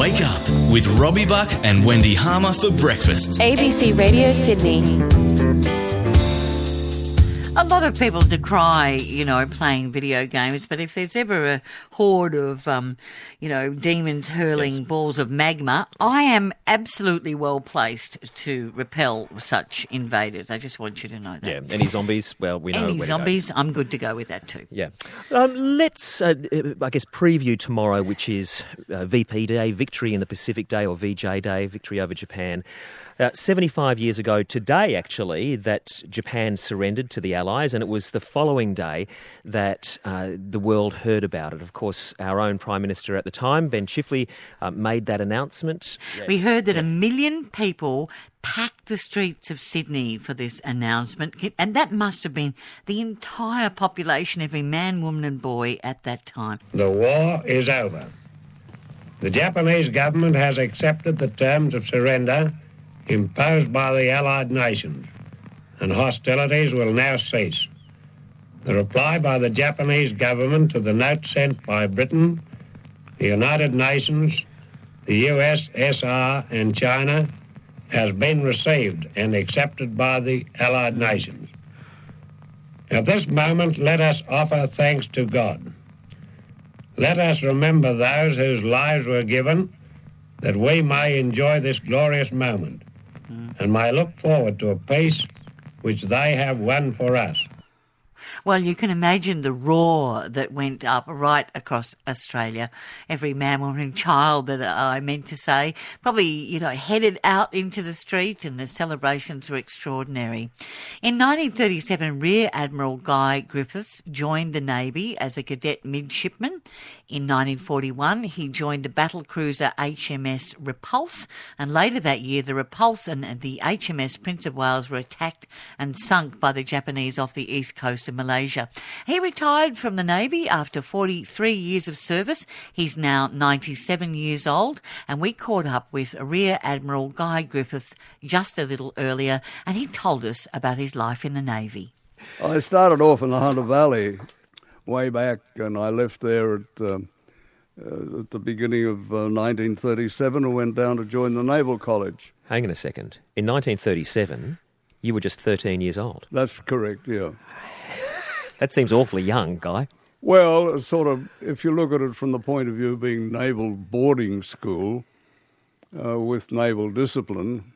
Wake up with Robbie Buck and Wendy Harmer for breakfast. ABC Radio Sydney. A lot of people decry, playing video games, but if there's ever a horde of, demons hurling balls of magma, I am absolutely well placed to repel such invaders. I just want you to know that. Yeah, any zombies? Well, we know. Any zombies, I'm good to go with that too. Yeah. Let's, preview tomorrow, which is VP Day, Victory in the Pacific Day, or VJ Day, Victory over Japan. 75 years ago today, actually, that Japan surrendered to the Allies, and it was the following day that the world heard about it. Of course, our own Prime Minister at the time, Ben Chifley, made that announcement. We heard that 1 million people packed the streets of Sydney for this announcement, and that must have been the entire population, every man, woman and boy at that time. The war is over. The Japanese government has accepted the terms of surrender imposed by the Allied nations, and hostilities will now cease. The reply by the Japanese government to the note sent by Britain, the United Nations, the USSR and China has been received and accepted by the Allied nations. At this moment, let us offer thanks to God. Let us remember those whose lives were given that we may enjoy this glorious moment and may look forward to a peace which they have won for us. Well, you can imagine the roar that went up right across Australia. Every man, woman and child, that I meant to say, probably, headed out into the street, and the celebrations were extraordinary. In 1937, Rear Admiral Guy Griffiths joined the Navy as a cadet midshipman. In 1941, he joined the battle cruiser HMS Repulse, and later that year, the Repulse and the HMS Prince of Wales were attacked and sunk by the Japanese off the east coast of Malaysia. He retired from the Navy after 43 years of service. He's now 97 years old, and we caught up with Rear Admiral Guy Griffiths just a little earlier, and he told us about his life in the Navy. I started off in the Hunter Valley way back, and I left there at the beginning of 1937 and went down to join the Naval College. Hang on a second. In 1937, you were just 13 years old. That's correct, yeah. That seems awfully young, Guy. Well, sort of, if you look at it from the point of view of being naval boarding school with naval discipline,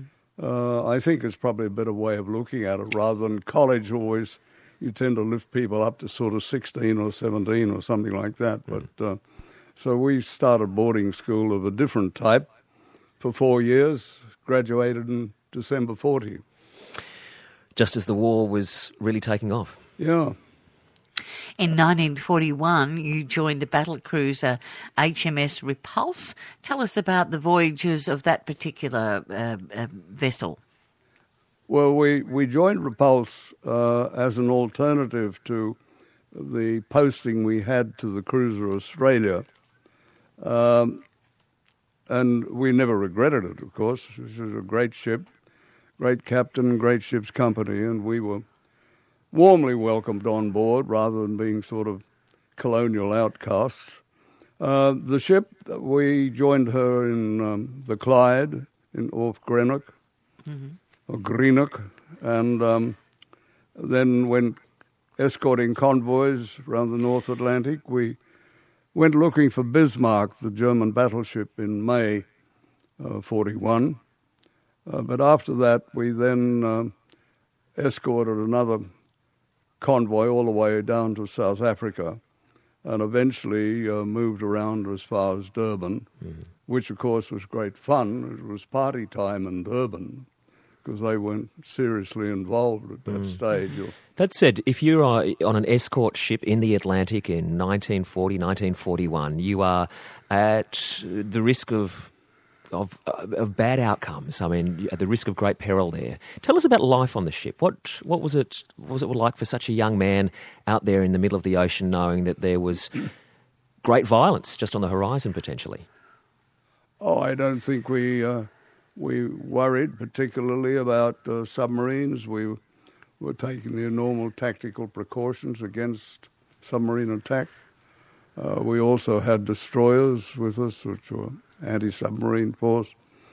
I think it's probably a better way of looking at it rather than college. Always, you tend to lift people up to sort of 16 or 17 or something like that. But so we started boarding school of a different type for 4 years, graduated in December 40. Just as the war was really taking off. Yeah. In 1941, you joined the battle cruiser HMS Repulse. Tell us about the voyages of that particular vessel. Well, we joined Repulse as an alternative to the posting we had to the cruiser Australia. And we never regretted it, of course. It was a great ship, great captain, great ship's company, and we were warmly welcomed on board rather than being sort of colonial outcasts. The ship, we joined her in the Clyde off Greenock, or Greenock, and then went escorting convoys around the North Atlantic. We went looking for Bismarck, the German battleship, in May 41. But after that, we then escorted another convoy all the way down to South Africa and eventually moved around as far as Durban, which, of course, was great fun. It was party time in Durban because they weren't seriously involved at that stage. That said, if you're on an escort ship in the Atlantic in 1940, 1941, you are at the risk of bad outcomes. I mean, at the risk of great peril there. Tell us about life on the ship. What was it like for such a young man out there in the middle of the ocean, knowing that there was great violence just on the horizon potentially? Oh, I don't think we worried particularly about submarines. We were taking the normal tactical precautions against submarine attack. We also had destroyers with us, which were anti-submarine force.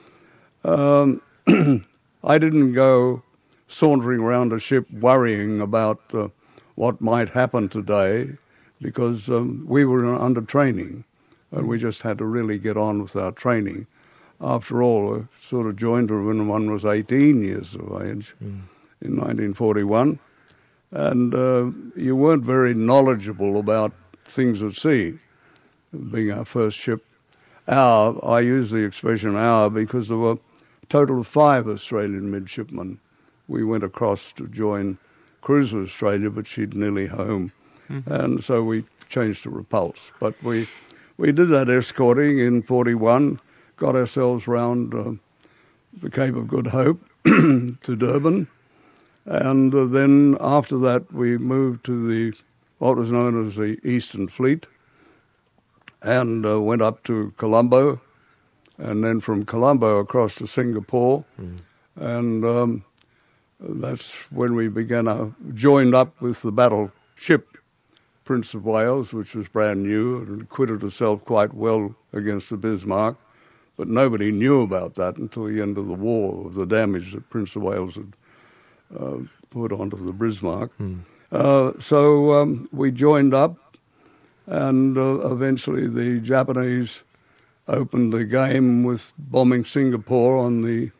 I didn't go sauntering around a ship worrying about what might happen today, because we were under training, and we just had to really get on with our training. After all, I sort of joined her when one was 18 years of age in 1941, and you weren't very knowledgeable about things at sea, being our first ship. I use the expression our because there were a total of 5 Australian midshipmen. We went across to join Cruiser Australia, but she'd nearly home, and so we changed to Repulse. But we did that escorting in 41, got ourselves round the Cape of Good Hope to Durban, and then after that we moved to what was known as the Eastern Fleet, and went up to Colombo, and then from Colombo across to Singapore, and that's when we joined up with the battleship Prince of Wales, which was brand new and acquitted herself quite well against the Bismarck. But nobody knew about that until the end of the war, of the damage that Prince of Wales had put onto the Bismarck. So we joined up, and eventually the Japanese opened the game with bombing Singapore on the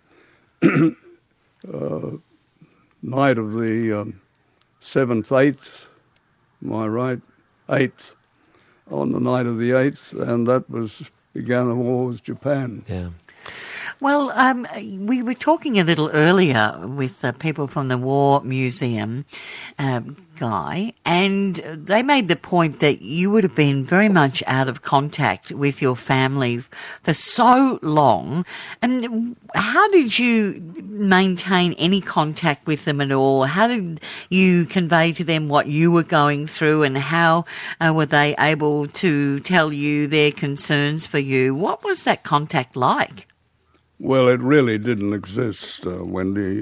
night of the 7th, 8th, am I right? 8th, on the night of the 8th, and that began the war with Japan. Yeah. Well, we were talking a little earlier with people from the War Museum, Guy, and they made the point that you would have been very much out of contact with your family for so long. And how did you maintain any contact with them at all? How did you convey to them what you were going through, and how were they able to tell you their concerns for you? What was that contact like? Well, it really didn't exist, Wendy.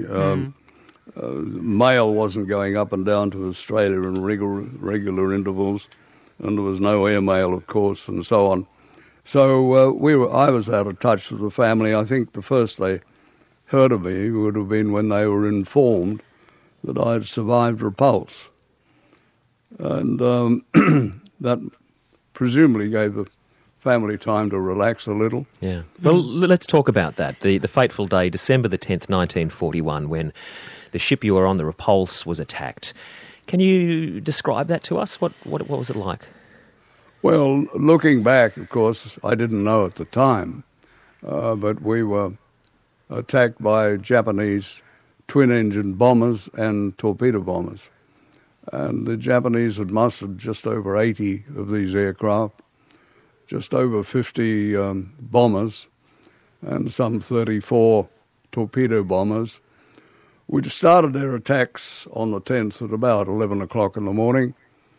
Mail wasn't going up and down to Australia in regular intervals, and there was no airmail, of course, and so on. So I was out of touch with the family. I think the first they heard of me would have been when they were informed that I had survived Repulse. And that presumably gave the family time to relax a little. Yeah. Well, let's talk about that. The fateful day, December the 10th, 1941, when the ship you were on, the Repulse, was attacked. Can you describe that to us? What was it like? Well, looking back, of course, I didn't know at the time, but we were attacked by Japanese twin-engine bombers and torpedo bombers. And the Japanese had mustered just over 80 of these aircraft, just over 50 bombers, and some 34 torpedo bombers, which started their attacks on the 10th at about 11 o'clock in the morning.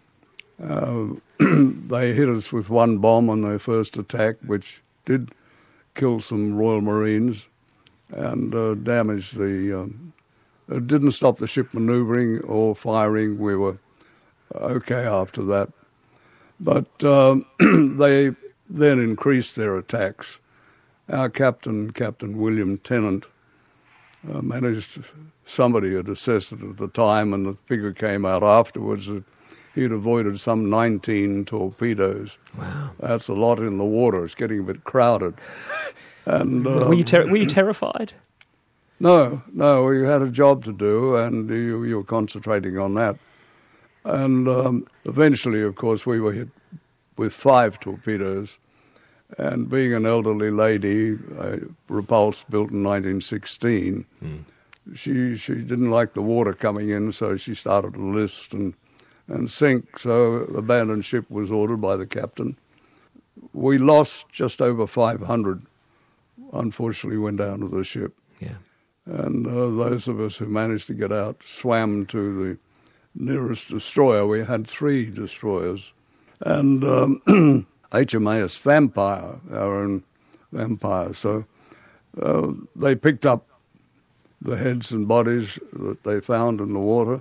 They hit us with one bomb on their first attack, which did kill some Royal Marines and damaged the... it didn't stop the ship manoeuvring or firing. We were okay after that. But they then increased their attacks. Our captain, Captain William Tennant, somebody had assessed it at the time, and the figure came out afterwards that he'd avoided some 19 torpedoes. Wow. That's a lot in the water. It's getting a bit crowded. And were you terrified? No, we had a job to do, and you were concentrating on that. And eventually, of course, we were hit with 5 torpedoes. And being an elderly lady, Repulse built in 1916, she didn't like the water coming in, so she started to list and sink. So abandoned ship was ordered by the captain. We lost just over 500, unfortunately, went down to the ship. Yeah. And those of us who managed to get out swam to the nearest destroyer. We had 3 destroyers. And HMAS Vampire, our own Vampire. So they picked up the heads and bodies that they found in the water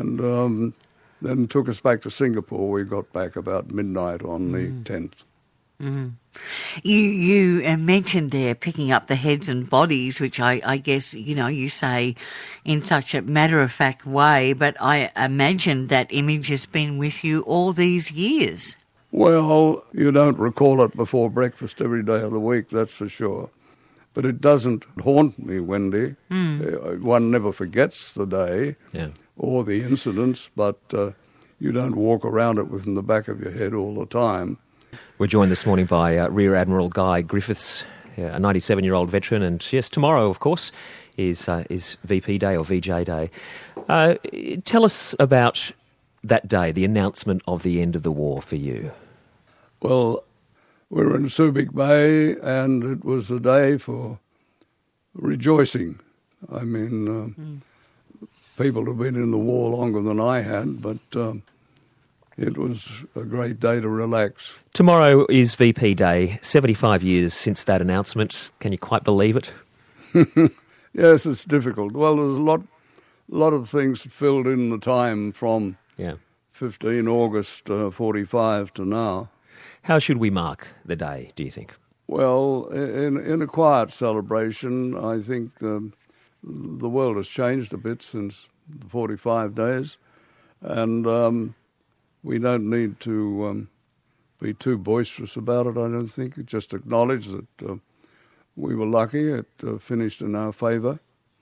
and then took us back to Singapore. We got back about midnight on the 10th. You mentioned there picking up the heads and bodies, which I guess, you say in such a matter-of-fact way, but I imagine that image has been with you all these years. Well, you don't recall it before breakfast every day of the week, that's for sure. But it doesn't haunt me, Wendy. One never forgets the day or the incidents, but you don't walk around it within the back of your head all the time. We're joined this morning by Rear Admiral Guy Griffiths, a 97-year-old veteran, and yes, tomorrow, of course, is VP Day or VJ Day. Tell us about that day, the announcement of the end of the war for you. Well, we were in Subic Bay, and it was a day for rejoicing. I mean, people have been in the war longer than I had, but it was a great day to relax. Tomorrow is VP Day, 75 years since that announcement. Can you quite believe it? Yes, it's difficult. Well, there's a lot of things filled in the time from 15 August 45 to now. How should we mark the day, do you think? Well, in a quiet celebration, I think the world has changed a bit since the 45 days, and we don't need to be too boisterous about it, I don't think. Just acknowledge that we were lucky. It finished in our favour.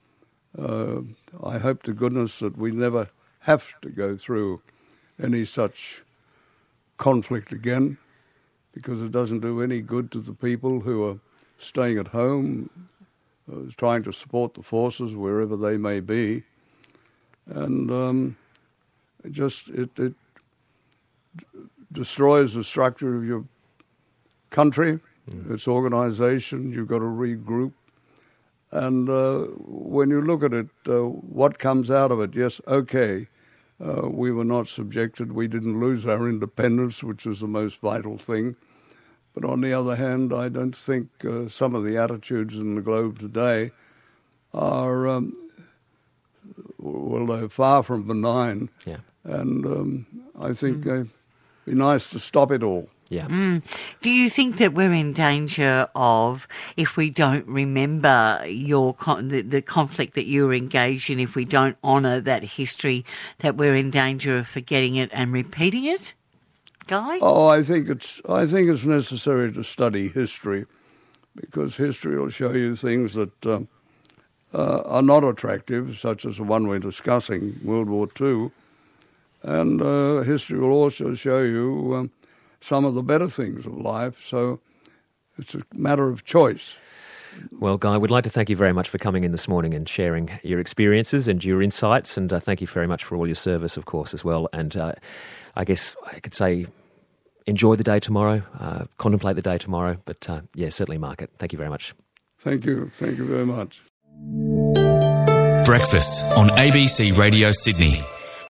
I hope to goodness that we never have to go through any such conflict again, because it doesn't do any good to the people who are staying at home, trying to support the forces wherever they may be. And it destroys the structure of your country, its organisation. You've got to regroup. And when you look at it, what comes out of it, yes, okay, we were not subjected, we didn't lose our independence, which is the most vital thing. But on the other hand, I don't think some of the attitudes in the globe today are, they're far from benign. Yeah. And I think it'd be nice to stop it all. Yeah. Do you think that we're in danger of, if we don't remember the conflict that you were engaged in, if we don't honour that history, that we're in danger of forgetting it and repeating it, Guy? Oh, I think it's necessary to study history, because history will show you things that are not attractive, such as the one we're discussing, World War II, and history will also show you some of the better things of life, so it's a matter of choice. Well, Guy, we'd like to thank you very much for coming in this morning and sharing your experiences and your insights, and thank you very much for all your service, of course, as well. And I guess I could say enjoy the day tomorrow, contemplate the day tomorrow, but certainly mark it. Thank you very much. Thank you. Thank you very much. Breakfast on ABC Radio Sydney.